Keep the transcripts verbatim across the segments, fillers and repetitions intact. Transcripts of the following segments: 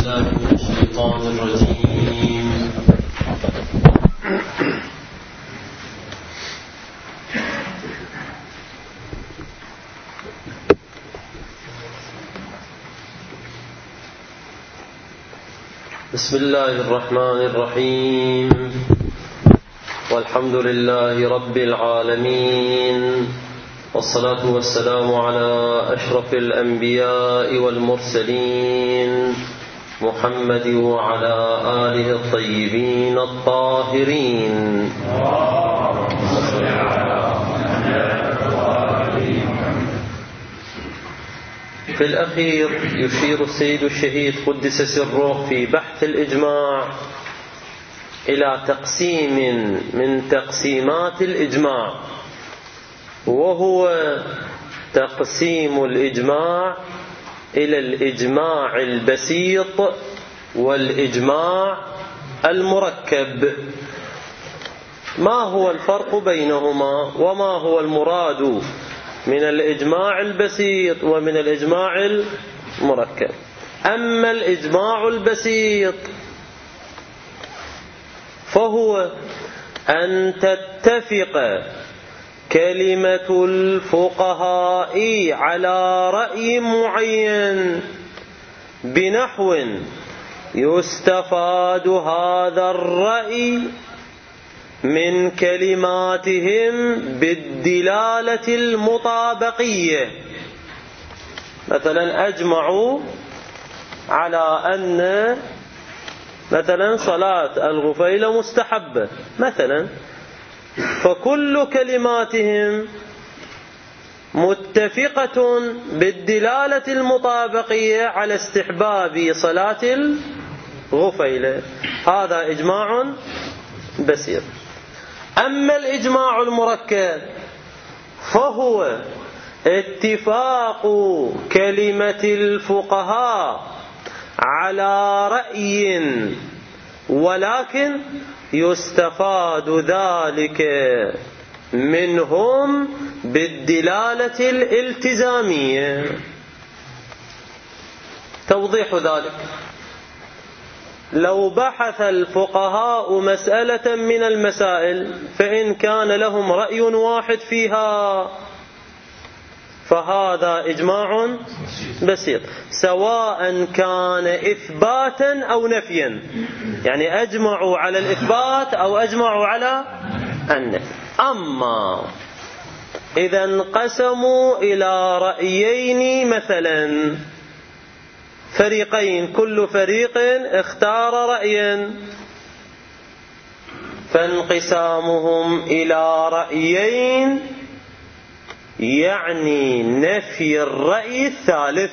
بالله من الشيطان الرجيم. بسم الله الرحمن الرحيم. والحمد لله رب العالمين، والصلاة والسلام على أشرف الأنبياء والمرسلين محمد وعلى آله الطيبين الطاهرين. في الأخير يشير السيد الشهيد قدس سره في بحث الإجماع إلى تقسيم من تقسيمات الإجماع، وهو تقسيم الإجماع إلى الإجماع البسيط والإجماع المركب. ما هو الفرق بينهما وما هو المراد من الإجماع البسيط ومن الإجماع المركب؟ أما الإجماع البسيط فهو أن تتفق كلمة الفقهاء على رأي معين بنحو يستفاد هذا الرأي من كلماتهم بالدلالة المطابقية. مثلا أجمعوا على أن مثلا صلاة الغفيلة مستحبة مثلا، فكل كلماتهم متفقة بالدلالة المطابقية على استحباب صلاة الغفيلة. هذا إجماع بسيط. أما الإجماع المركب فهو اتفاق كلمة الفقهاء على رأي، ولكن يستفاد ذلك منهم بالدلالة الالتزامية. توضيح ذلك: لو بحث الفقهاء مسألة من المسائل فإن كان لهم رأي واحد فيها فهذا إجماع بسيط، سواء كان إثباتا أو نفيا، يعني أجمعوا على الإثبات أو أجمعوا على النفي. أما إذا انقسموا إلى رأيين مثلا، فريقين، كل فريق اختار رأيا، فانقسامهم إلى رأيين يعني نفي الرأي الثالث.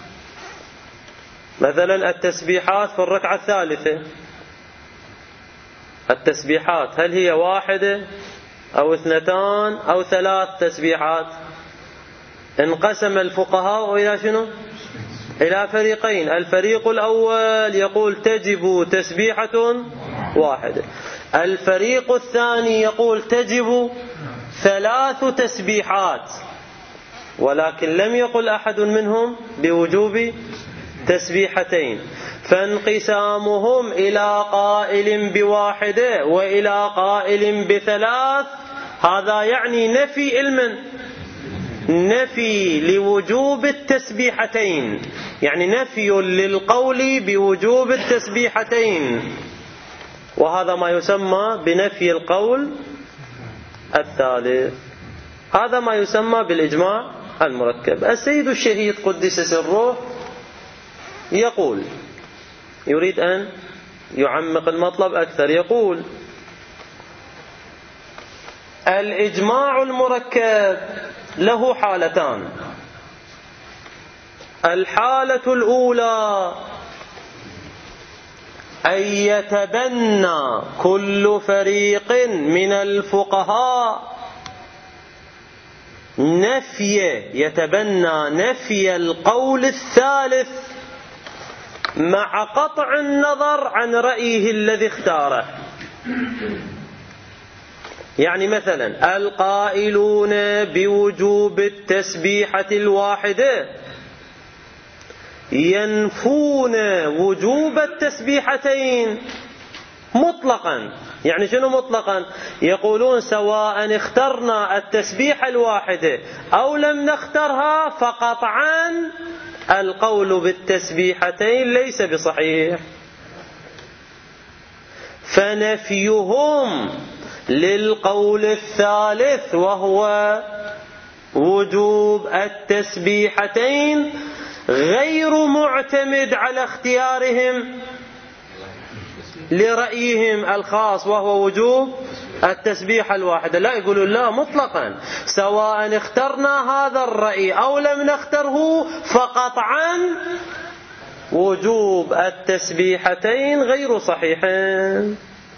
مثلا التسبيحات في الركعة الثالثة، التسبيحات هل هي واحدة أو اثنتان أو ثلاث تسبيحات؟ انقسم الفقهاء إلى شنو؟ إلى فريقين. الفريق الأول يقول تجب تسبيحة واحدة، الفريق الثاني يقول تجب ثلاث تسبيحات، ولكن لم يقل أحد منهم بوجوب تسبيحتين. فانقسامهم إلى قائل بواحدة وإلى قائل بثلاث هذا يعني نفي المن نفي لوجوب التسبيحتين، يعني نفي للقول بوجوب التسبيحتين، وهذا ما يسمى بنفي القول الثالث. هذا ما يسمى بالإجماع المركب. السيد الشهيد قدس سره يقول، يريد أن يعمق المطلب أكثر، يقول الإجماع المركب له حالتان. الحالة الأولى أن يتبنى كل فريق من الفقهاء نفي يتبنى نفي القول الثالث مع قطع النظر عن رأيه الذي اختاره. يعني مثلا القائلون بوجوب التسبيحة الواحدة ينفون وجوب التسبيحتين مطلقا. يعني شنو مطلقا؟ يقولون سواء اخترنا التسبيحة الواحدة أو لم نخترها فقطعا القول بالتسبيحتين ليس بصحيح. فنفيهم للقول الثالث وهو وجوب التسبيحتين غير معتمد على اختيارهم لرأيهم الخاص وهو وجوب التسبيحة الواحدة. لا، يقولون لا مطلقا، سواء اخترنا هذا الرأي أو لم نختره فقطعا وجوب التسبيحتين غير صحيحين.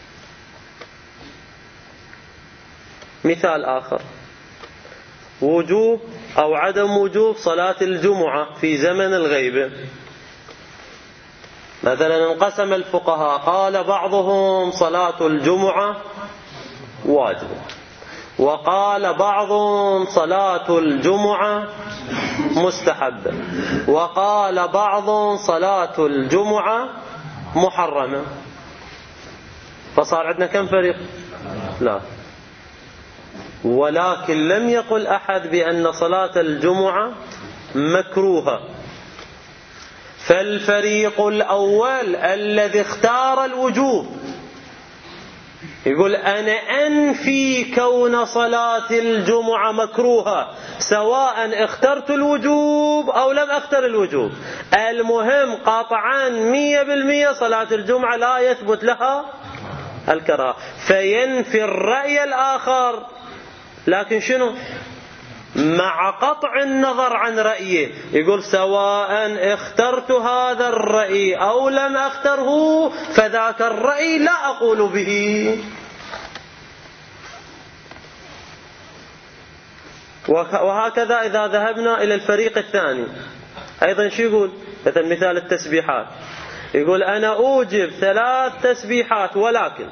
مثال آخر: وجوب أو عدم وجوب صلاة الجمعة في زمن الغيبة. مثلا انقسم الفقهاء، قال بعضهم صلاة الجمعة واجبة، وقال بعضهم صلاة الجمعة مستحبة، وقال بعضهم صلاة الجمعة محرمة. فصار عندنا كم فريق؟ لا. ولكن لم يقل أحد بأن صلاة الجمعة مكروهة. فالفريق الأول الذي اختار الوجوب يقول أنا أنفي كون صلاة الجمعة مكروهة سواء اخترت الوجوب أو لم أختر الوجوب، المهم قطعا مية بالمية صلاة الجمعة لا يثبت لها الكراهة. فينفي الرأي الآخر، لكن شنو؟ مع قطع النظر عن رأيه. يقول سواء اخترت هذا الرأي أو لم أختره فذاك الرأي لا أقول به. وهكذا إذا ذهبنا إلى الفريق الثاني أيضا شو يقول؟ مثل مثال التسبيحات، يقول أنا أوجب ثلاث تسبيحات، ولكن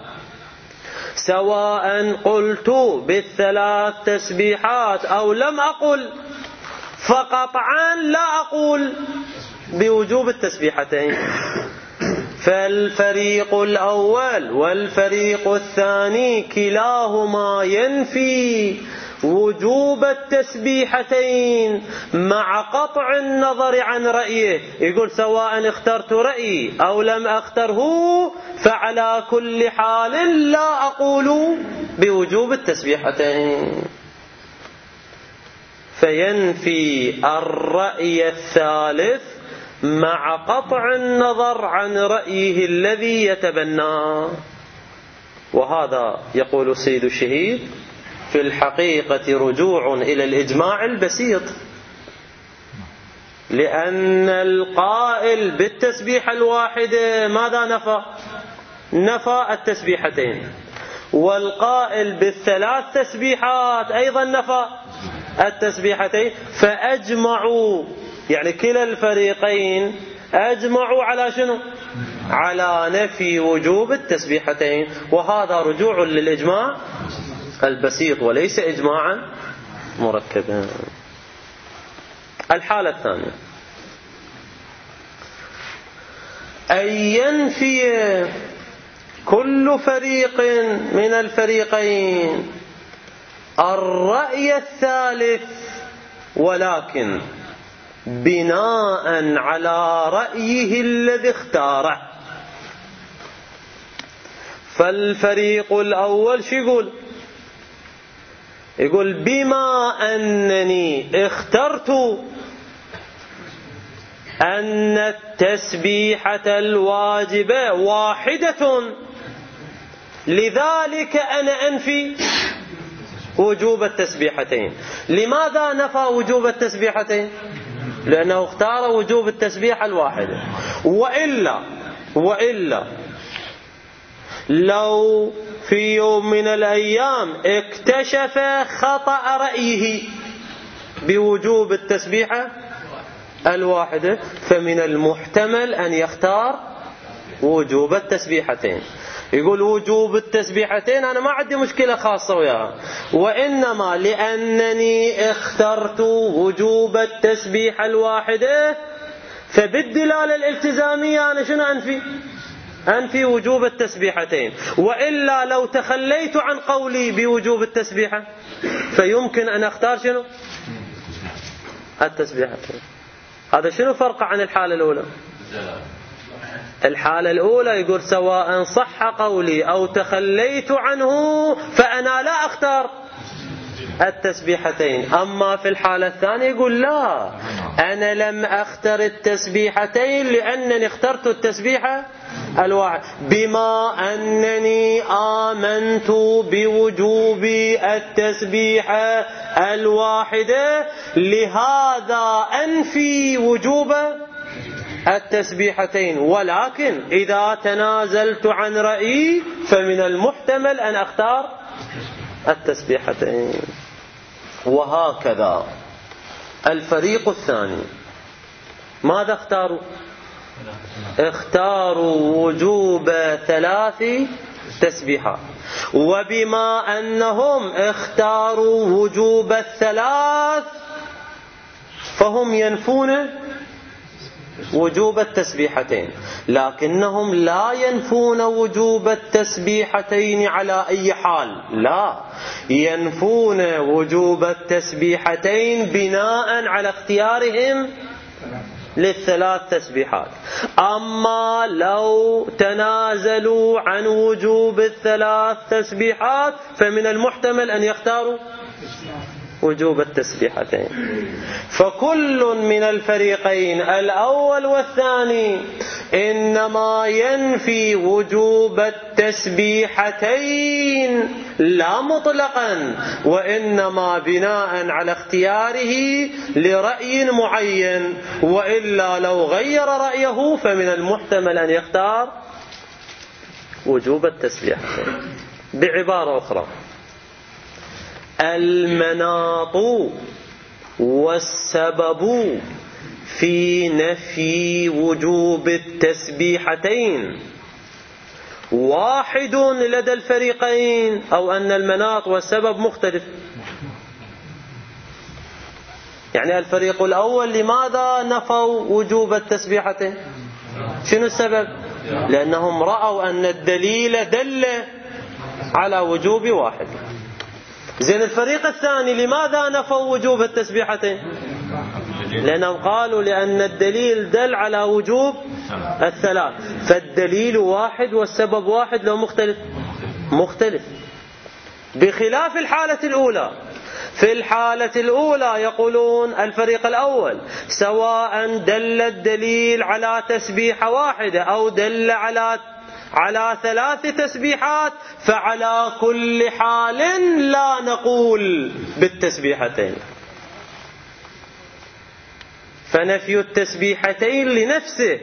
سواء قلت بالثلاث تسبيحات أو لم أقل فقطعا لا أقول بوجوب التسبيحتين. فالفريق الأول والفريق الثاني كلاهما ينفي وجوب التسبيحتين مع قطع النظر عن رأيه. يقول سواء اخترت رأيي أو لم أختره فعلى كل حال لا أقول بوجوب التسبيحتين. فينفي الرأي الثالث مع قطع النظر عن رأيه الذي يتبناه. وهذا يقول السيد الشهيد في الحقيقة رجوع إلى الإجماع البسيط، لأن القائل بالتسبيحة الواحدة ماذا نفى؟ نفى التسبيحتين، والقائل بالثلاث تسبيحات أيضا نفى التسبيحتين. فأجمعوا، يعني كلا الفريقين أجمعوا على شنو؟ على نفي وجوب التسبيحتين. وهذا رجوع للإجماع البسيط وليس إجماعا مركبا. الحالة الثانية أن ينفي كل فريق من الفريقين الرأي الثالث، ولكن بناء على رأيه الذي اختاره. فالفريق الأول شو يقول؟ يقول بما أنني اخترت أن التسبيحة الواجبة واحدة لذلك أنا أنفي وجوب التسبيحتين. لماذا نفى وجوب التسبيحتين؟ لأنه اختار وجوب التسبيحة الواحدة. وإلا وإلا لو في يوم من الأيام اكتشف خطأ رأيه بوجوب التسبيحة الواحدة فمن المحتمل أن يختار وجوب التسبيحتين. يقول وجوب التسبيحتين أنا ما عندي مشكلة خاصة وياها، وإنما لأنني اخترت وجوب التسبيحة الواحدة فبالدلالة الالتزامية أنا شنو أنفي؟ أنفي وجوب التسبيحتين. وإلا لو تخليت عن قولي بوجوب التسبيحة فيمكن أن أختار شنو؟ التسبيحتين. هذا شنو فرق عن الحالة الأولى؟ الحالة الأولى يقول سواء صح قولي أو تخليت عنه فأنا لا أختار التسبيحتين. أما في الحالة الثانية يقول لا، أنا لم أختر التسبيحتين لأنني اخترت التسبيحة الواحد، بما أنني آمنت بوجوب التسبيحة الواحدة لهذا أنفي وجوب التسبيحتين. ولكن إذا تنازلت عن رأيي فمن المحتمل أن أختار التسبيحتين. وهكذا الفريق الثاني ماذا اختاروا؟ اختاروا وجوب ثلاث تسبيحات. وبما أنهم اختاروا وجوب الثلاث فهم ينفون وجوب التسبيحتين، لكنهم لا ينفون وجوب التسبيحتين على أي حال، لا، ينفون وجوب التسبيحتين بناء على اختيارهم للثلاث تسبيحات. أما لو تنازلوا عن وجوب الثلاث تسبيحات فمن المحتمل أن يختاروا وجوب التسبيحتين. فكل من الفريقين الأول والثاني إنما ينفي وجوب التسبيحتين لا مطلقا، وإنما بناء على اختياره لرأي معين. وإلا لو غير رأيه فمن المحتمل أن يختار وجوب التسبيحتين. بعبارة أخرى، المناط والسبب في نفي وجوب التسبيحتين واحد لدى الفريقين، أو أن المناط والسبب مختلف. يعني الفريق الأول لماذا نفوا وجوب التسبيحتين؟ شنو السبب؟ لأنهم رأوا أن الدليل دل على وجوب واحد. زين الفريق الثاني لماذا نفوا وجوب التسبيحتين؟ لأنهم قالوا لأن الدليل دل على وجوب الثلاث، فالدليل واحد والسبب واحد لو مختلف مختلف بخلاف الحالة الأولى. في الحالة الأولى يقولون الفريق الأول سواء دل الدليل على تسبيحة واحدة أو دل على على ثلاث تسبيحات فعلى كل حال لا نقول بالتسبيحتين، فنفي التسبيحتين لنفسه.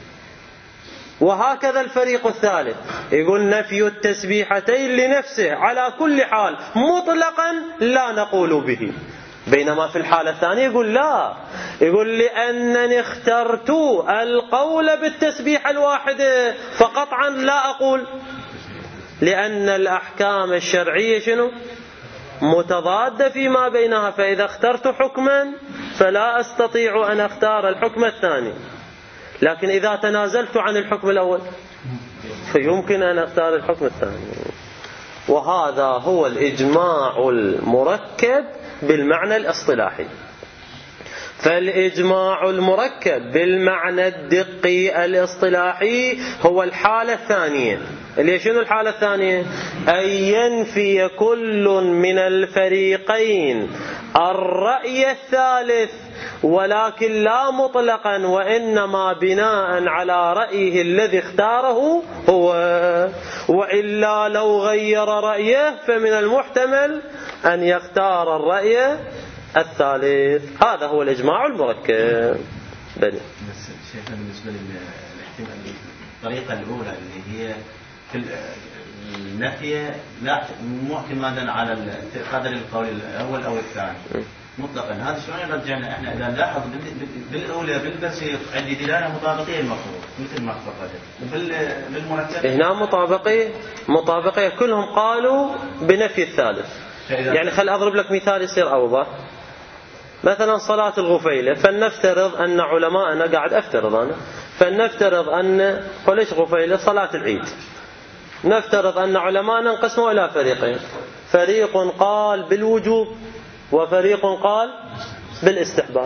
وهكذا الفريق الثالث يقول نفي التسبيحتين لنفسه على كل حال مطلقا لا نقول به. بينما في الحالة الثانية يقول لا، يقول لأنني اخترت القول بالتسبيح الواحدة فقطعا لا أقول، لأن الأحكام الشرعية شنو؟ متضادة فيما بينها، فإذا اخترت حكما فلا أستطيع أن أختار الحكم الثاني، لكن إذا تنازلت عن الحكم الأول فيمكن أن أختار الحكم الثاني. وهذا هو الإجماع المركب بالمعنى الاصطلاحي. فالإجماع المركب بالمعنى الدقي الاصطلاحي هو الحالة الثانية، اللي شنو الحالة الثانية؟ أن ينفي كل من الفريقين الرأي الثالث، ولكن لا مطلقا، وإنما بناء على رأيه الذي اختاره هو، وإلا لو غير رأيه فمن المحتمل أن يختار الرأي الثالث. هذا هو الإجماع المركب. بني بس شايفة بالنسبة للطريقة الأولى اللي هي في النفي لا معتمدا على قدر القول الأول أو الثاني مطلقا، هذا شلون يرجعنا احنا اذا نلاحظ بالاولى بالبسيط عندي دلاله مطابقيه المفروض مثل ما تفضلت، بالمركب هنا مطابقيه مطابقيه كلهم قالوا بنفي الثالث. يعني خل اضرب لك مثال يصير اوضح. مثلا صلاة الغفيلة، فلنفترض أن علماءنا، قاعد أفترض أنا، فلنفترض أن قلش غفيلة صلاة العيد، نفترض أن علماءنا انقسموا إلى فريقين، فريق قال بالوجوب وفريق قال بالاستحباب،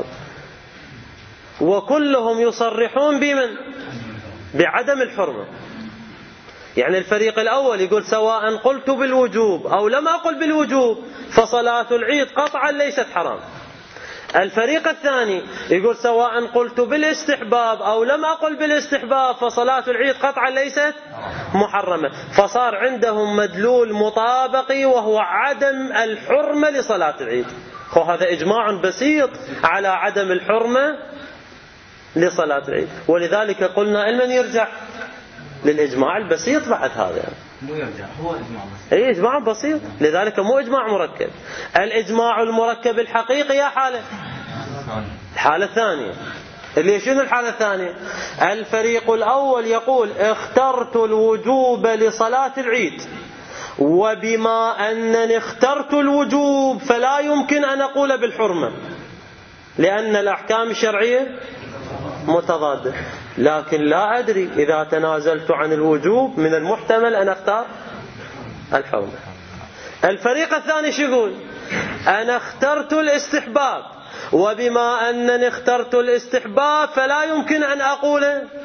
وكلهم يصرحون بمن؟ بعدم الحرمة. يعني الفريق الأول يقول سواء قلت بالوجوب أو لم أقل بالوجوب فصلاة العيد قطعا ليست حرام. الفريق الثاني يقول سواء قلت بالاستحباب أو لم أقل بالاستحباب فصلاة العيد قطعا ليست محرمة. فصار عندهم مدلول مطابقي وهو عدم الحرمة لصلاة العيد. وهذا إجماع بسيط على عدم الحرمة لصلاة العيد، ولذلك قلنا المن يرجع للإجماع البسيط بعد هذا، يعني مو يرجع، هو إجماع بسيط. أي إجماع بسيط، لذلك مو إجماع مركب. الإجماع المركب الحقيقي يا حالة الحالة الثانية، اللي شنو الحالة الثانية؟ الفريق الأول يقول اخترت الوجوب لصلاة العيد، وبما أنني اخترت الوجوب فلا يمكن أن أقول بالحرمة لأن الأحكام الشرعية متضادة، لكن لا أدري إذا تنازلت عن الوجوب من المحتمل أن أختار الحرمة. الفريق الثاني شو يقول؟ أنا اخترت الاستحباب، وبما أنني اخترت الاستحباب فلا يمكن أن أقول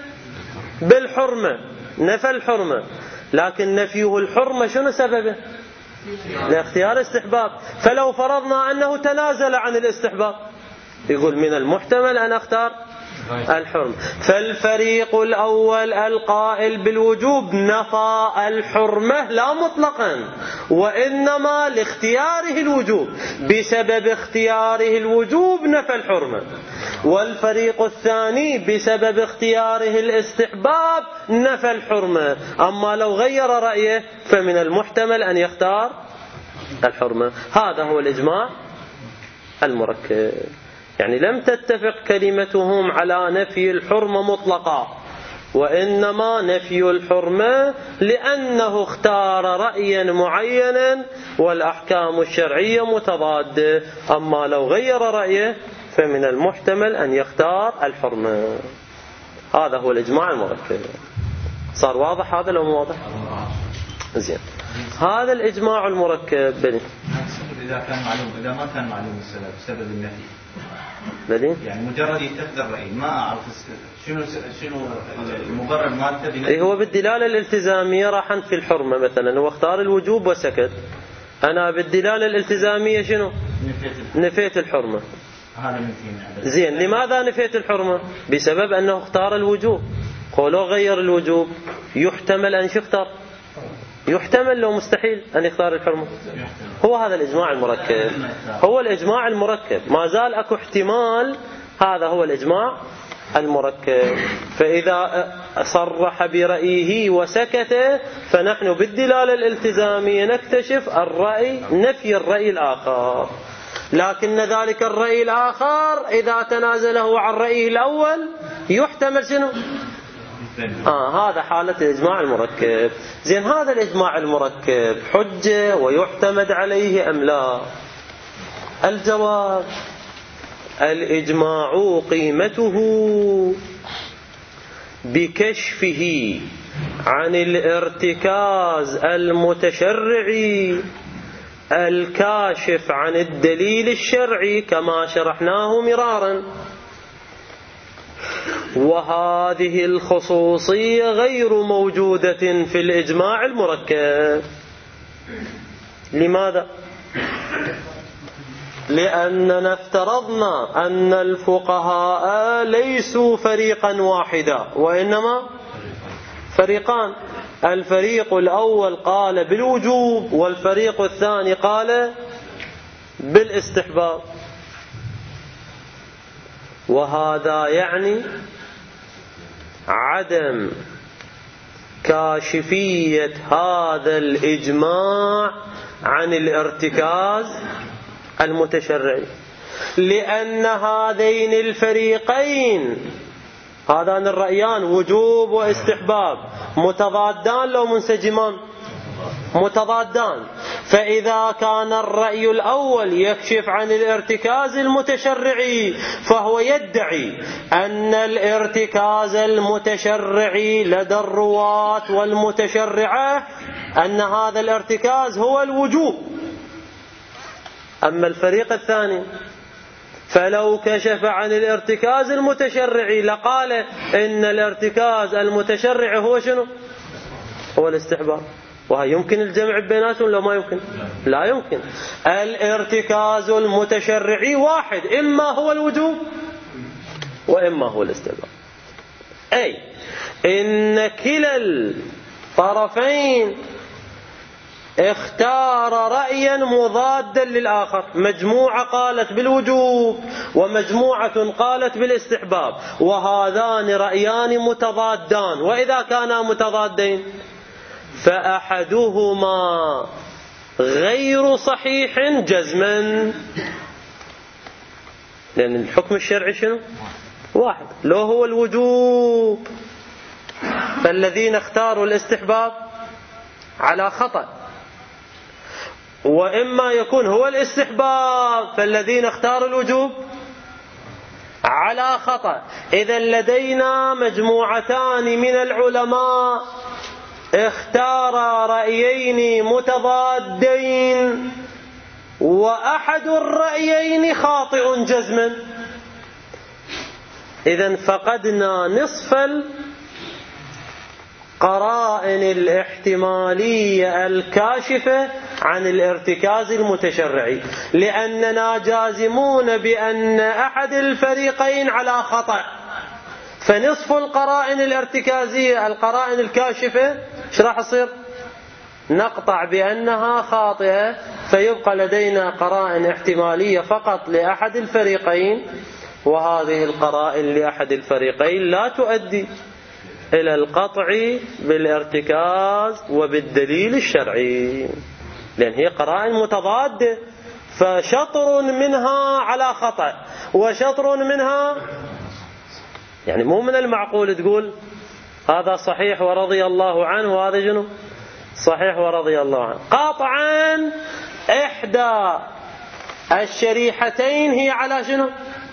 بالحرمة، نفى الحرمة، لكن نفيه الحرمة شنو سببه؟ لاختيار استحباب. فلو فرضنا أنه تنازل عن الاستحباب يقول من المحتمل أن أختار الحرمة. فالفريق الأول القائل بالوجوب نفى الحرمة لا مطلقا، وإنما لاختياره الوجوب، بسبب اختياره الوجوب نفى الحرمة. والفريق الثاني بسبب اختياره الاستحباب نفى الحرمة، أما لو غير رأيه فمن المحتمل أن يختار الحرمة. هذا هو الإجماع المركب. يعني لم تتفق كلمتهم على نفي الحرمة مطلقا، وإنما نفي الحرمة لأنه اختار رأيا معينا والأحكام الشرعية متضادة، أما لو غير رأيه فمن المحتمل أن يختار الحرمة. هذا هو الإجماع المركب. صار واضح هذا لو مو واضح؟ زين. هذا الإجماع المركب بني إذا كان معلوم، إذا ما كان معلوم السبب، سبب النفي بلي؟ يعني مجرد يتخذ الرأي ما أعرف شنو شنو المبرر مالته. إيه هو بالدلالة الالتزامية راح في الحرمة مثلا، هو اختار الوجوب وسكت، أنا بالدلالة الالتزامية شنو؟ نفيت الحرمة. هذا من زين. لماذا نفيت الحرمة؟ بسبب أنه اختار الوجوب. قولوا غير الوجوب يحتمل أن يختار، يحتمل لو مستحيل أن يختار الحرمة. هو هذا الإجماع المركب، هو الإجماع المركب، ما زال أكو احتمال. هذا هو الإجماع المركب. فإذا صرح برأيه وسكت فنحن بالدلالة الالتزامية نكتشف الرأي نفي الرأي الآخر، لكن ذلك الرأي الآخر إذا تنازله عن رأيه الأول يحتمل شنو؟ آه هذا حالة الإجماع المركب. زين. هذا الإجماع المركب حجة ويعتمد عليه أم لا؟ الجواب: الإجماع قيمته بكشفه عن الارتكاز المتشرعي الكاشف عن الدليل الشرعي كما شرحناه مرارا، وهذه الخصوصية غير موجودة في الإجماع المركب. لماذا؟ لأننا افترضنا أن الفقهاء ليسوا فريقا واحدا وإنما فريقان. الفريق الأول قال بالوجوب والفريق الثاني قال بالاستحباب، وهذا يعني عدم كاشفية هذا الإجماع عن الارتكاز المتشرعي، لأن هذين الفريقين، هذان الرأيان وجوب واستحباب، متضادان لو منسجمان؟ متضادان. فإذا كان الرأي الأول يكشف عن الارتكاز المتشرعي فهو يدعي أن الارتكاز المتشرعي لدى الرواة والمتشرعة أن هذا الارتكاز هو الوجوب. أما الفريق الثاني فلو كشف عن الارتكاز المتشرعي لقال إن الارتكاز المتشرعي هو شنو؟ هو الاستحباب. وهي يمكن الجمع بيناتهم لو ما يمكن؟ لا يمكن. الارتكاز المتشرعي واحد، إما هو الوجوب وإما هو الاستحباب. أي إن كلا الطرفين اختار رأيا مضادا للآخر، مجموعة قالت بالوجوب ومجموعة قالت بالاستحباب، وهذان رأيان متضادان. وإذا كانا متضادين فأحدهما غير صحيح جزما، لأن الحكم الشرعي شنو؟ واحد، لو هو الوجوب فالذين اختاروا الاستحباب على خطأ، وإما يكون هو الاستحباب فالذين اختاروا الوجوب على خطأ. إذا لدينا مجموعتان من العلماء اختار رأيين متضادين، وأحد الرأيين خاطئ جزما. إذن فقدنا نصف القرائن الاحتمالية الكاشفة عن الارتكاز المتشرعي، لأننا جازمون بأن أحد الفريقين على خطأ. فنصف القرائن الارتكازية القرائن الكاشفة ايش راح يصير؟ نقطع بأنها خاطئة، فيبقى لدينا قرائن احتمالية فقط لأحد الفريقين، وهذه القرائن لأحد الفريقين لا تؤدي إلى القطع بالارتكاز وبالدليل الشرعي، لأن هي قرائن متضادة، فشطر منها على خطأ وشطر منها، يعني مو من المعقول تقول هذا صحيح ورضي الله عنه وهذا جنو صحيح ورضي الله عنه. قاطعا إحدى الشريحتين هي على شنو؟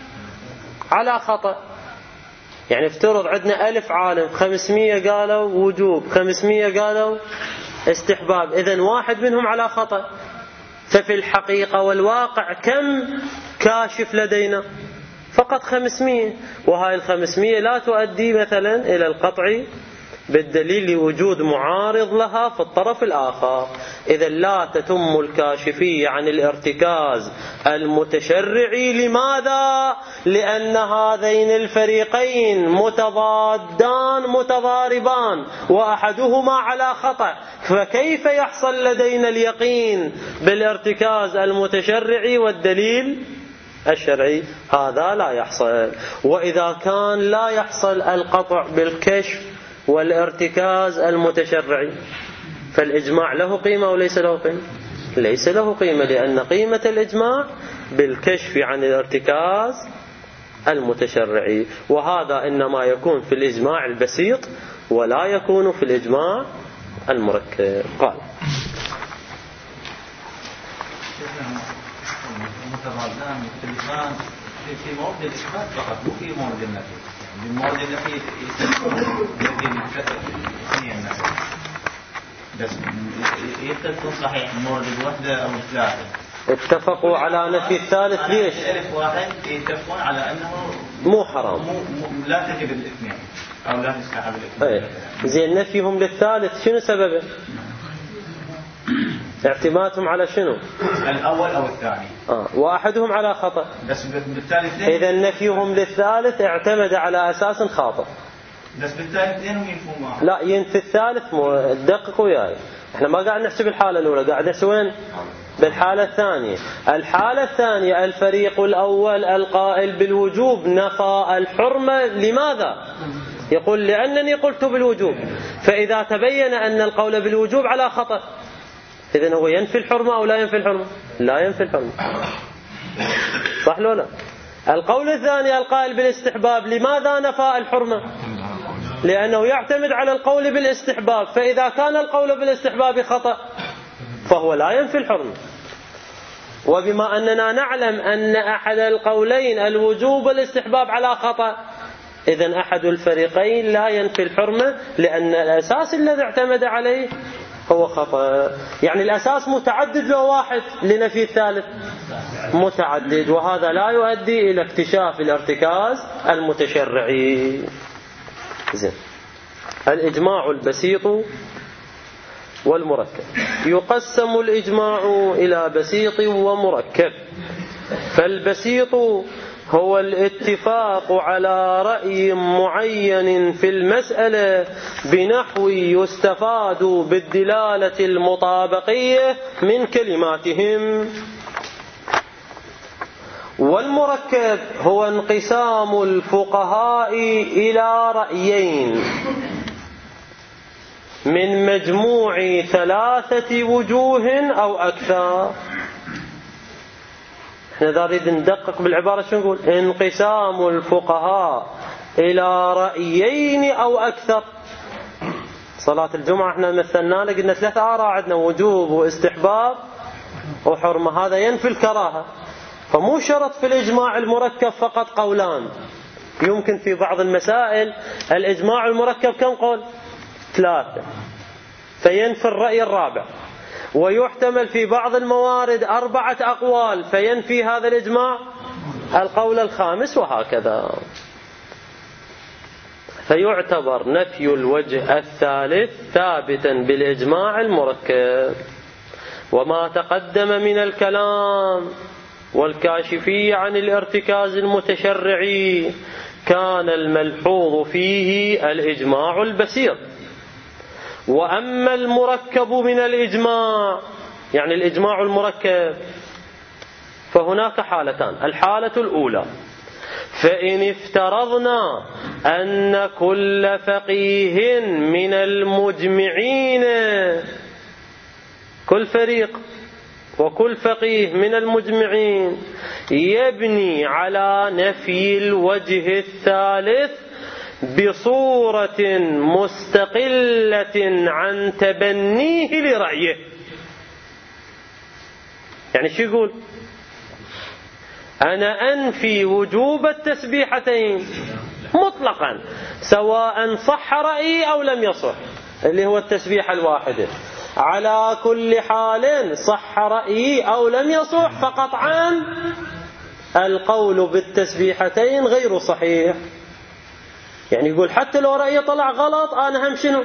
على خطأ. يعني افترض عندنا ألف عالم، خمسمية قالوا وجوب، خمسمية قالوا استحباب، إذن واحد منهم على خطأ. ففي الحقيقة والواقع كم كاشف لدينا؟ فقط خمسمية، وهاي الخمسمية لا تؤدي مثلا إلى القطع بالدليل لوجود معارض لها في الطرف الآخر. إذا لا تتم الكاشفية عن الارتكاز المتشرعي. لماذا؟ لأن هذين الفريقين متضادان متضاربان وأحدهما على خطأ، فكيف يحصل لدينا اليقين بالارتكاز المتشرعي والدليل الشرعي؟ هذا لا يحصل. وإذا كان لا يحصل القطع بالكشف والارتكاز المتشرعي فالإجماع له قيمة وليس له قيمة؟ ليس له قيمة، لأن قيمة الإجماع بالكشف عن الارتكاز المتشرعي، وهذا إنما يكون في الإجماع البسيط ولا يكون في الإجماع المركب. قال متضادان مختلفان في موضع الإثبات فقط، مو في موضع النفي. يعني موضع النفي بس يتفقون صحيح موضع الوحدة أو الثلاثة اتفقوا على نفي الثالث. ليش؟ ألف واحد يتفقون على أنه مو حرام، مو لا تجب الاثنين أو لا تستحب الاثنين. ايه زين، نفيهم للثالث شنو سببه؟ اعتمادهم على شنو؟ الأول أو الثاني. آه. وأحدهم على خطأ، بس بالثالث إذا نفيهم للثالث اعتمد على أساس خاطئ. بس بالثالث اثنينهم ينفون معه. لا، ينفي الثالث. مو دقق وياي، احنا ما قاعد نحسب الحالة الأولى، قاعد نحسب وين؟ بالحالة الثانية. الحالة الثانية الفريق الأول القائل بالوجوب نفى الحرمة. لماذا؟ يقول لأنني قلت بالوجوب، فإذا تبين أن القول بالوجوب على خطأ إذن هو ينفي الحرمة أو لا ينفي الحرمة؟ لا ينفي الحرمة، صح لو لا؟ القول الثاني القائل بالاستحباب، لماذا نفى الحرمة؟ لأنه يعتمد على القول بالاستحباب، فإذا كان القول بالاستحباب خطأ فهو لا ينفي الحرمة. وبما أننا نعلم أن أحد القولين الوجوب والاستحباب على خطأ، إذن أحد الفريقين لا ينفي الحرمة، لأن الأساس الذي اعتمد عليه هو خطأ. يعني الأساس متعدد لو واحد لنفي الثالث متعدد، وهذا لا يؤدي إلى اكتشاف الارتكاز المتشرعي. زين. الإجماع البسيط والمركب. يقسم الإجماع إلى بسيط ومركب. فالبسيط هو الاتفاق على رأي معين في المسألة بنحو يستفاد بالدلالة المطابقية من كلماتهم. والمركب هو انقسام الفقهاء إلى رأيين من مجموع ثلاثة وجوه أو أكثر. احنا إذا نريد ندقق بالعبارة شو نقول؟ انقسام الفقهاء إلى رأيين أو أكثر. صلاة الجمعة احنا مثلنا قلنا ثلاثة آراء عندنا: وجوب واستحباب وحرمة. هذا ينفي الكراهة. فمو شرط في الإجماع المركب فقط قولان، يمكن في بعض المسائل الإجماع المركب كم قول؟ ثلاثة، فينفي الرأي الرابع. ويحتمل في بعض الموارد أربعة أقوال، فينفي هذا الإجماع القول الخامس، وهكذا. فيعتبر نفي الوجه الثالث ثابتا بالإجماع المركب. وما تقدم من الكلام والكاشفية عن الارتكاز المتشرعي كان الملحوظ فيه الإجماع البسيط. وأما المركب من الإجماع، يعني الإجماع المركب، فهناك حالتان. الحالة الأولى: فإن افترضنا أن كل فقيه من المجمعين، كل فريق وكل فقيه من المجمعين يبني على نفي الوجه الثالث بصورة مستقلة عن تبنيه لرأيه. يعني شو يقول؟ أنا أنفي وجوب التسبيحتين مطلقا سواء صح رأيي أو لم يصح، اللي هو التسبيحة الواحدة. على كل حال صح رأيي أو لم يصح، فقطعا القول بالتسبيحتين غير صحيح. يعني يقول حتى لو رأيي طلع غلط أنا هم شنو؟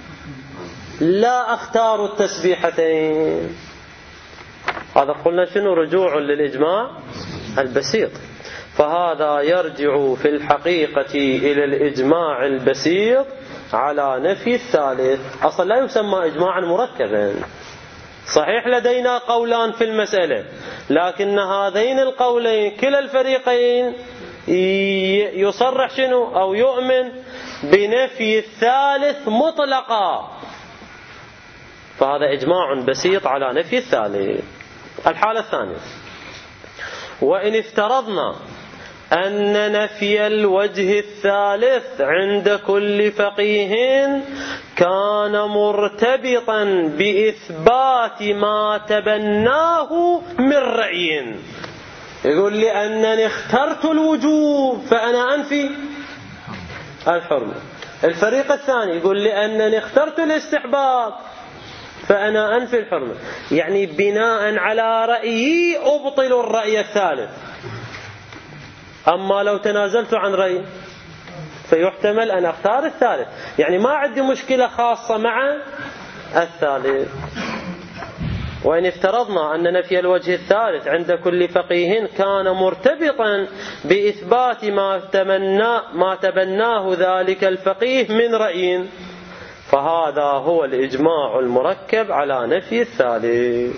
لا أختار التسبيحتين. هذا قلنا شنو؟ رجوع للإجماع البسيط. فهذا يرجع في الحقيقة إلى الإجماع البسيط على نفي الثالث. أصلا لا يسمى إجماعا مركبا. صحيح لدينا قولان في المسألة، لكن هذين القولين كلا الفريقين يصرح شنو أو يؤمن بنفي الثالث مطلقا، فهذا إجماع بسيط على نفي الثالث. الحالة الثانية: وإن افترضنا أن نفي الوجه الثالث عند كل فقيه كان مرتبطا بإثبات ما تبناه من رأي. يقول لأنني اخترت الوجوب فأنا أنفي الحرمة. الفريق الثاني يقول لأنني اخترت الاستحباب فأنا أنفي الحرمة. يعني بناء على رأيي أبطل الرأي الثالث. أما لو تنازلت عن رأي فيحتمل أن أختار الثالث. يعني ما عندي مشكلة خاصة مع الثالث. وإن افترضنا أن نفي الوجه الثالث عند كل فقيه كان مرتبطا بإثبات ما تمنى ما تبناه ذلك الفقيه من رأي، فهذا هو الإجماع المركب على نفي الثالث.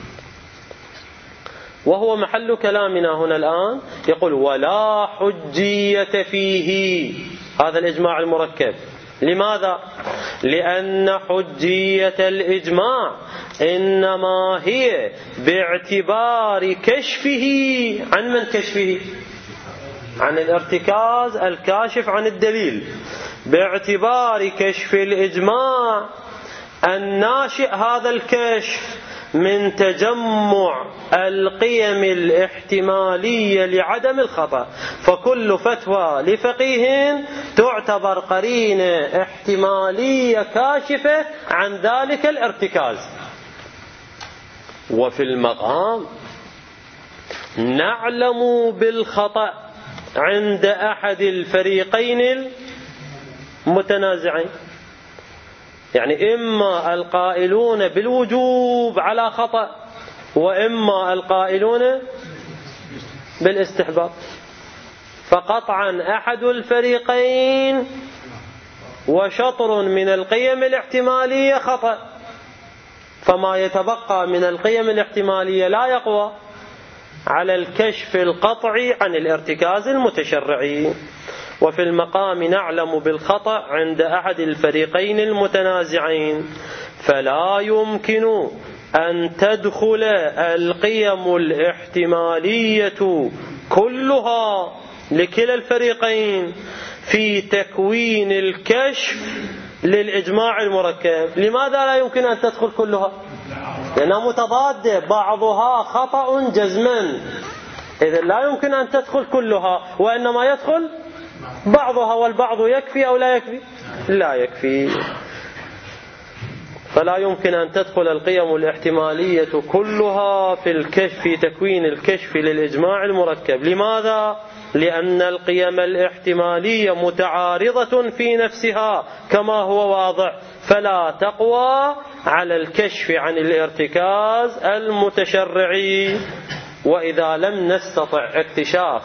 وهو محل كلامنا هنا الآن. يقول: ولا حجية فيه. هذا الإجماع المركب. لماذا؟ لأن حجية الإجماع إنما هي باعتبار كشفه. عن من كشفه؟ عن الارتكاز الكاشف عن الدليل. باعتبار كشف الإجماع الناشئ هذا الكشف من تجمع القيم الاحتمالية لعدم الخطأ، فكل فتوى لفقيه تعتبر قرينة احتمالية كاشفة عن ذلك الارتكاز. وفي المقام نعلم بالخطأ عند أحد الفريقين المتنازعين، يعني إما القائلون بالوجوب على خطأ وإما القائلون بالاستحباب، فقطعا أحد الفريقين وشطر من القيم الاحتمالية خطأ، فما يتبقى من القيم الاحتمالية لا يقوى على الكشف القطعي عن الارتكاز المتشرعي. وفي المقام نعلم بالخطأ عند أحد الفريقين المتنازعين، فلا يمكن أن تدخل القيم الاحتمالية كلها لكلا الفريقين في تكوين الكشف للإجماع المركب. لماذا لا يمكن أن تدخل كلها؟ لأنها متضادة، بعضها خطأ جزما، إذن لا يمكن أن تدخل كلها، وإنما يدخل بعضها، والبعض يكفي أو لا يكفي؟ لا يكفي. فلا يمكن أن تدخل القيم الاحتمالية كلها في الكشف في تكوين الكشف للإجماع المركب. لماذا؟ لأن القيم الاحتمالية متعارضة في نفسها كما هو واضح، فلا تقوى على الكشف عن الارتكاز المتشرعي. وإذا لم نستطع اكتشاف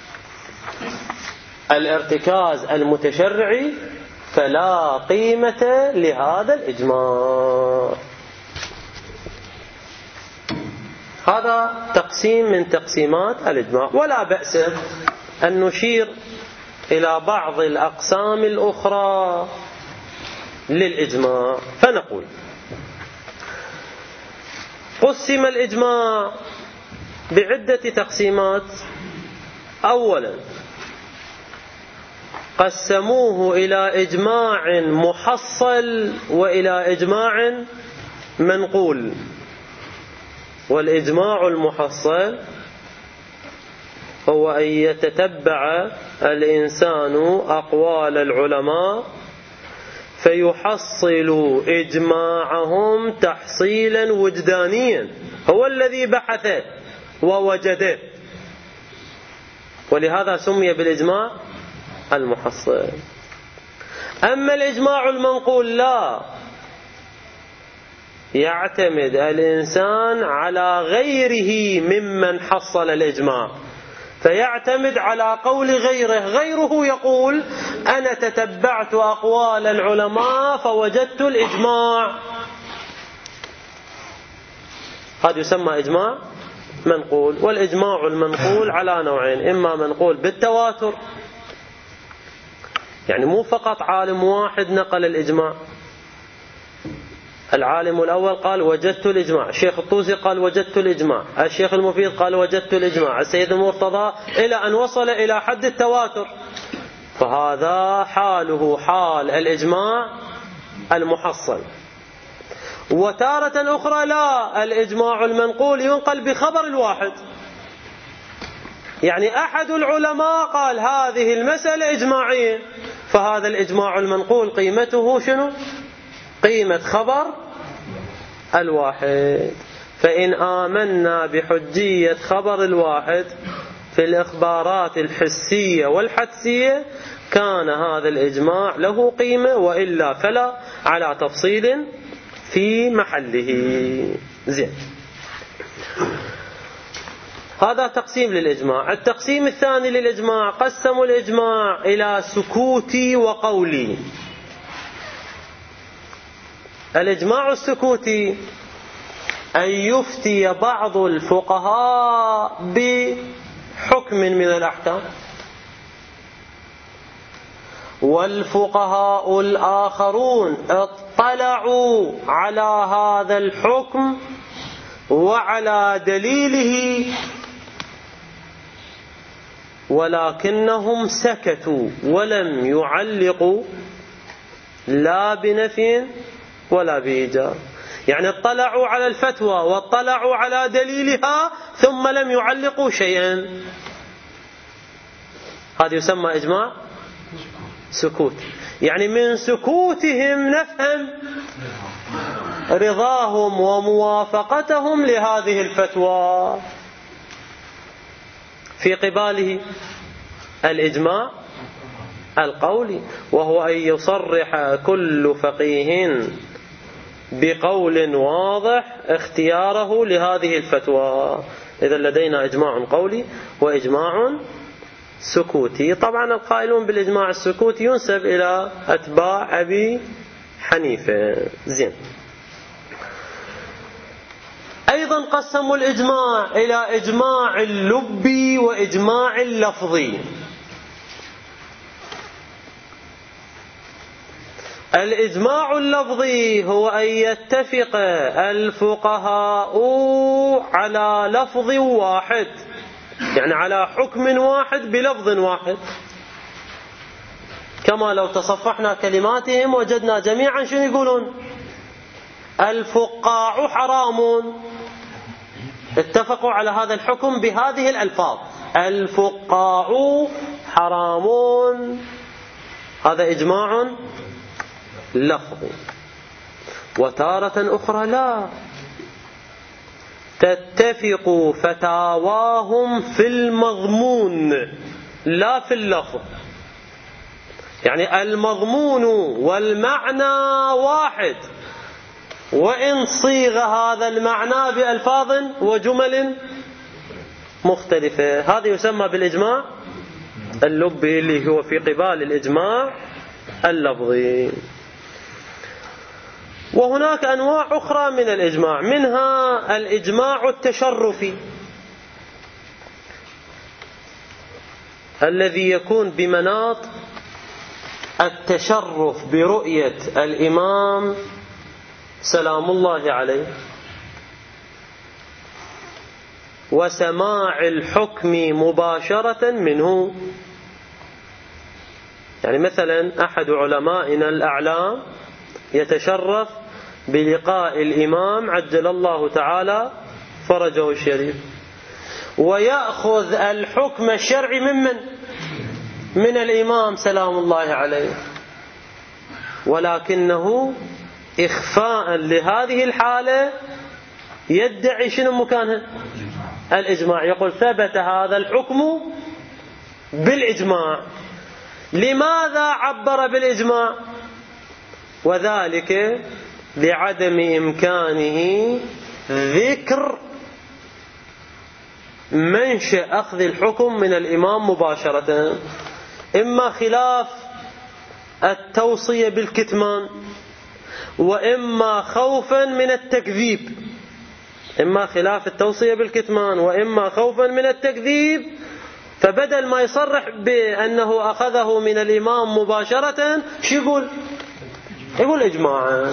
الارتكاز المتشرعي فلا قيمة لهذا الإجماع. هذا تقسيم من تقسيمات الإجماع. ولا بأس أن نشير إلى بعض الأقسام الأخرى للإجماع، فنقول: قسم الإجماع بعدة تقسيمات. أولا، قسموه إلى إجماع محصل وإلى إجماع منقول. والإجماع المحصل هو أن يتتبع الإنسان أقوال العلماء فيحصل إجماعهم تحصيلا وجدانيا، هو الذي بحث ووجده، ولهذا سمي بالإجماع المحصل. أما الإجماع المنقول لا، يعتمد الإنسان على غيره ممن حصل الإجماع، فيعتمد على قول غيره. غيره يقول: أنا تتبعت أقوال العلماء فوجدت الإجماع، هذا يسمى إجماع منقول. والإجماع المنقول على نوعين: إما منقول بالتواتر، يعني مو فقط عالم واحد نقل الإجماع، العالم الأول قال وجدت الإجماع، الشيخ الطوسي قال وجدت الإجماع، الشيخ المفيد قال وجدت الإجماع، السيد المرتضى، إلى أن وصل إلى حد التواتر، فهذا حاله حال الإجماع المحصل. وتارة أخرى لا، الإجماع المنقول ينقل بخبر الواحد، يعني أحد العلماء قال هذه المسألة إجماعية، فهذا الإجماع المنقول قيمته شنو؟ قيمة خبر الواحد. فإن آمنا بحجية خبر الواحد في الإخبارات الحسية والحدسية كان هذا الإجماع له قيمة، وإلا فلا، على تفصيل في محله. زين، هذا تقسيم للإجماع. التقسيم الثاني للإجماع: قسموا الإجماع إلى سكوتي وقولي. الإجماع السكوتي أن يفتي بعض الفقهاء بحكم من الأحكام، والفقهاء الآخرون اطلعوا على هذا الحكم وعلى دليله ولكنهم سكتوا ولم يعلقوا لا بنفي ولا بإيجاب. يعني اطلعوا على الفتوى واطلعوا على دليلها ثم لم يعلقوا شيئا، هذا يسمى إجماع سكوت. يعني من سكوتهم نفهم رضاهم وموافقتهم لهذه الفتوى. في قباله الإجماع القولي، وهو أن يصرح كل فقيه بقول واضح اختياره لهذه الفتوى. إذا لدينا إجماع قولي وإجماع سكوتي. طبعا القائلون بالإجماع السكوتي ينسب إلى أتباع أبي حنيفة. زين. أيضا قسموا الإجماع إلى إجماع اللبي وإجماع اللفظي. الإجماع اللفظي هو أن يتفق الفقهاء على لفظ واحد، يعني على حكم واحد بلفظ واحد، كما لو تصفحنا كلماتهم وجدنا جميعا شنو يقولون؟ الفقاع حرام. اتفقوا على هذا الحكم بهذه الألفاظ: الفقاع حرام. هذا إجماع لفظي. وتارة أخرى لا، تتفق فتاواهم في المضمون لا في اللفظ. يعني المضمون والمعنى واحد، وإن صيغ هذا المعنى بألفاظ وجمل مختلفة. هذا يسمى بالإجماع اللبي اللي هو في قبال الإجماع اللفظي. وهناك أنواع أخرى من الإجماع، منها الإجماع التشرفي الذي يكون بمناط التشرف برؤية الإمام سلام الله عليه وسماع الحكم مباشرة منه. يعني مثلا أحد علمائنا الأعلام يتشرف بلقاء الإمام عجل الله تعالى فرجه الشريف، ويأخذ الحكم الشرعي ممن؟ من الإمام سلام الله عليه، ولكنه إخفاء لهذه الحالة يدعي شنو مكانها؟ الإجماع. يقول ثبت هذا الحكم بالإجماع. لماذا عبر بالإجماع؟ وذلك لعدم إمكانه ذكر منشأ أخذ الحكم من الإمام مباشرة، إما خلاف التوصية بالكتمان، وإما خوفا من التكذيب. إما خلاف التوصية بالكتمان وإما خوفا من التكذيب، فبدل ما يصرح بأنه أخذه من الإمام مباشرة شو يقول؟ يقول إجماع.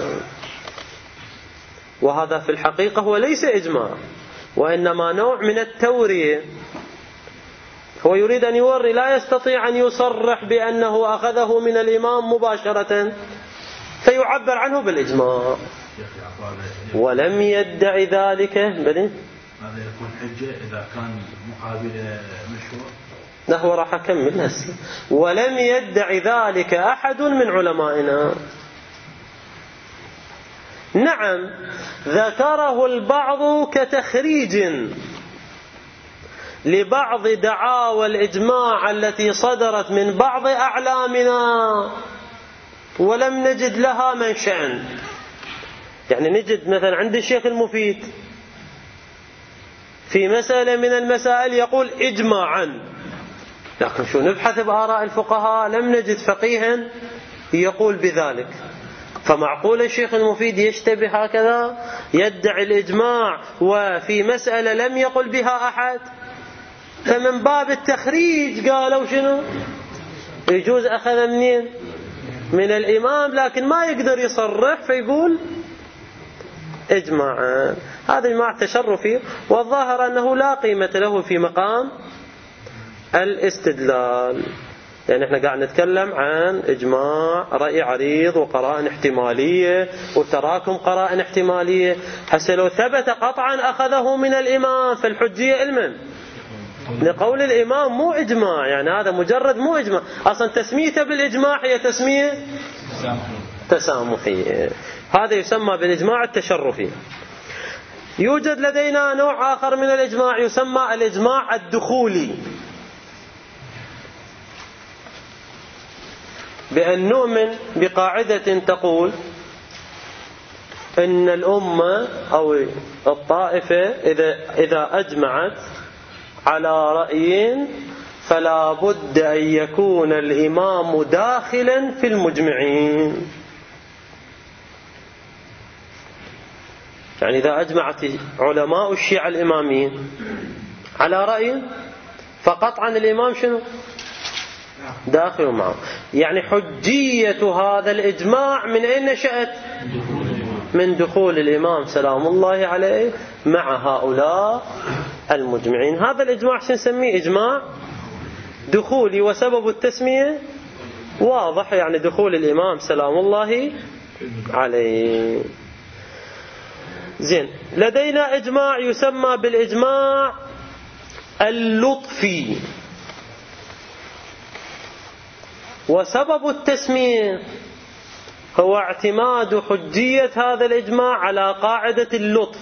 وهذا في الحقيقة هو ليس إجماع، وإنما نوع من التورية. هو يريد أن يوري لا يستطيع أن يصرح بأنه أخذه من الإمام مباشرة فيعبر عنه بالإجماع، ولم يدع ذلك. بلي هذا يكون حجة إذا كان مقابل مشروع. لا، هو راح أكمل هسه. ولم يدع ذلك أحد من علمائنا. نعم، ذكره البعض كتخريج لبعض دعاوى الإجماع التي صدرت من بعض أعلامنا، ولم نجد لها منشأ. يعني نجد مثلا عند الشيخ المفيد في مسألة من المسائل يقول إجماعا، لكن شو نبحث بآراء الفقهاء لم نجد فقيها يقول بذلك. فمعقول الشيخ المفيد يشتبه هكذا يدعي الإجماع وفي مسألة لم يقل بها أحد؟ فمن باب التخريج قالوا شنو؟ يجوز أخذ منين؟ من الإمام، لكن ما يقدر يصرح فيقول إجماع. هذا إجماع تشرفي، والظاهر أنه لا قيمة له في مقام الاستدلال. يعني احنا قاعد نتكلم عن إجماع رأي عريض وقرائن احتمالية وتراكم قرائن احتمالية. هسه لو ثبت قطعا أخذه من الإمام فالحجية المن لقول الإمام مو إجماع، يعني هذا مجرد مو إجماع، أصلا تسميته بالإجماع هي تسمية تسامحية. هذا يسمى بالإجماع التشرفي. يوجد لدينا نوع آخر من الإجماع يسمى الإجماع الدخولي، بأن نؤمن بقاعدة تقول إن الأمة أو الطائفة إذا إذا أجمعت على رأي فلا بد أن يكون الإمام داخلا في المجمعين. يعني إذا أجمعت علماء الشيعة الإماميين على رأي فقطعا الإمام شنو؟ داخل معه. يعني حجية هذا الإجماع من أين نشأت؟ من دخول الإمام سلام الله عليه مع هؤلاء المجمعين. هذا الإجماع سنسميه إجماع دخولي، وسبب التسمية واضح، يعني دخول الإمام سلام الله عليه. زين، لدينا إجماع يسمى بالإجماع اللطفي، وسبب التسمية هو اعتماد حجية هذا الإجماع على قاعدة اللطف،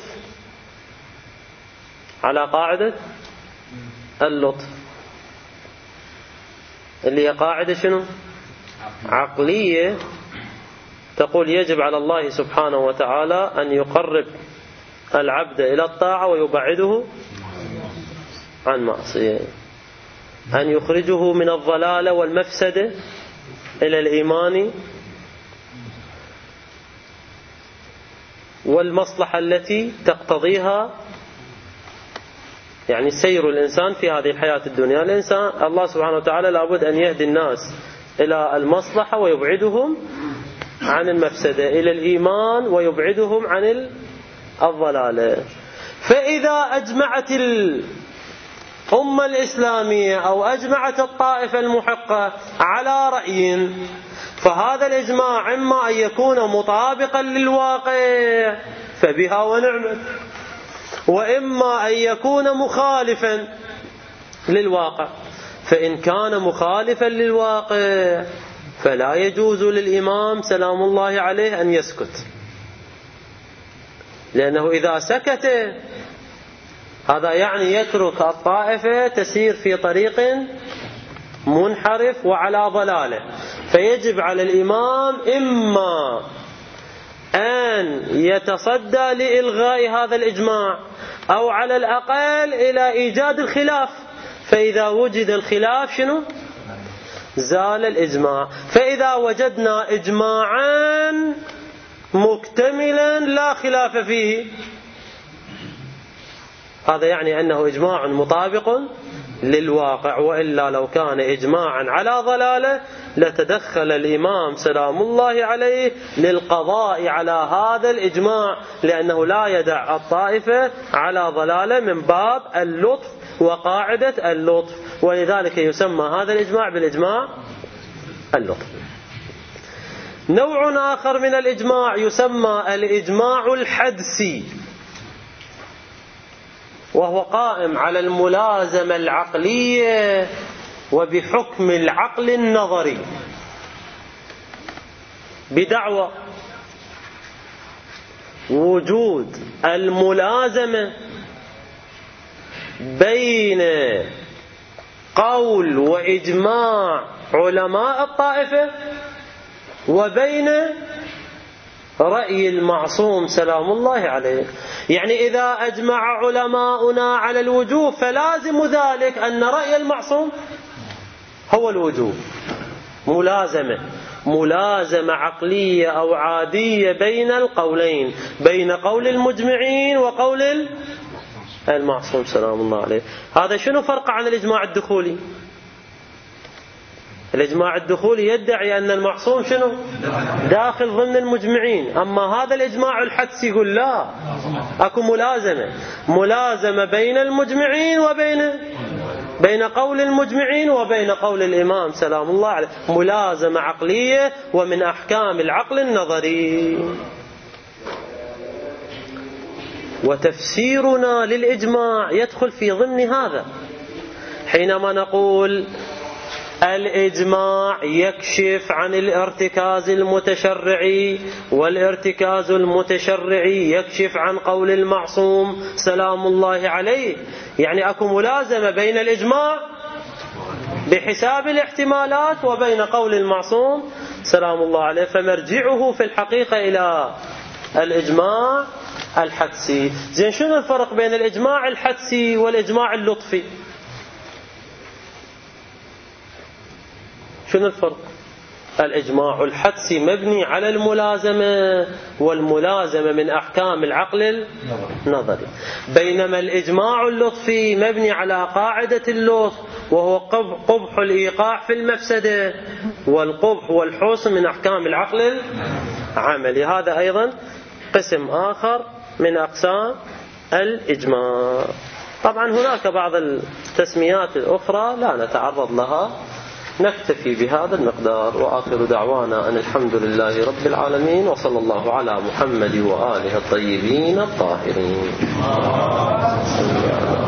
على قاعدة اللطف اللي هي قاعدة شنو؟ عقلية، تقول يجب على الله سبحانه وتعالى أن يقرب العبد إلى الطاعة ويبعده عن معصية، أن يخرجه من الضلال والمفسدة إلى الإيمان والمصلحة التي تقتضيها يعني سير الإنسان في هذه الحياة الدنيا. الإنسان الله سبحانه وتعالى لابد أن يهدي الناس إلى المصلحة ويبعدهم عن المفسدة، إلى الإيمان ويبعدهم عن الضلال. فإذا أجمعت الأمة الإسلامية أو أجمعت الطائفة المحقة على رأي، فهذا الإجماع إما أن يكون مطابقا للواقع فبها ونعمت، وإما أن يكون مخالفا للواقع. فإن كان مخالفا للواقع فلا يجوز للإمام سلام الله عليه أن يسكت، لأنه إذا سكت هذا يعني يترك الطائفة تسير في طريق منحرف وعلى ضلاله. فيجب على الإمام إما أن يتصدى لإلغاء هذا الإجماع أو على الأقل إلى إيجاد الخلاف، فإذا وجد الخلاف شنو؟ زال الإجماع. فإذا وجدنا إجماعا مكتملا لا خلاف فيه هذا يعني أنه إجماع مطابق للواقع، وإلا لو كان إجماعا على ضلالة لتدخل الإمام سلام الله عليه للقضاء على هذا الإجماع، لأنه لا يدع الطائفة على ضلالة من باب اللطف وقاعدة اللطف، ولذلك يسمى هذا الإجماع بالإجماع اللطف. نوع آخر من الإجماع يسمى الإجماع الحدسي، وهو قائم على الملازمة العقلية وبحكم العقل النظري، بدعوى وجود الملازمة بين قول وإجماع علماء الطائفة وبين رأي المعصوم سلام الله عليه. يعني إذا أجمع علماؤنا على الوجوب فلازم ذلك أن رأي المعصوم هو الوجوب. ملازمة ملازمة عقلية أو عادية بين القولين، بين قول المجمعين وقول المعصوم سلام الله عليه. هذا شنو فرق عن الإجماع الدخولي؟ الإجماع الدخولي يدعي أن المعصوم شنو؟ داخل ضمن المجمعين، أما هذا الإجماع الحدسي يقول لا، أكو ملازمة ملازمة بين المجمعين وبين بين قول المجمعين وبين قول الإمام سلام الله عليه، ملازمة عقلية ومن أحكام العقل النظري. وتفسيرنا للإجماع يدخل في ضمن هذا، حينما نقول الإجماع يكشف عن الارتكاز المتشرعي، والارتكاز المتشرعي يكشف عن قول المعصوم سلام الله عليه، يعني أكو ملازمة بين الإجماع بحساب الاحتمالات وبين قول المعصوم سلام الله عليه، فمرجعه في الحقيقة إلى الإجماع الحدسي. زين، شنو الفرق بين الإجماع الحدسي والإجماع اللطفي؟ شنو الفرق؟ الإجماع الحدسي مبني على الملازمة، والملازمة من أحكام العقل النظري، بينما الإجماع اللطفي مبني على قاعدة اللطف، وهو قبح الإيقاع في المفسدة، والقبح والحسن من أحكام العقل العملي. هذا أيضا قسم آخر من أقسام الإجماع. طبعا هناك بعض التسميات الأخرى لا نتعرض لها، نكتفي بهذا المقدار. وآخر دعوانا أن الحمد لله رب العالمين، وصلى الله على محمد وآله الطيبين الطاهرين.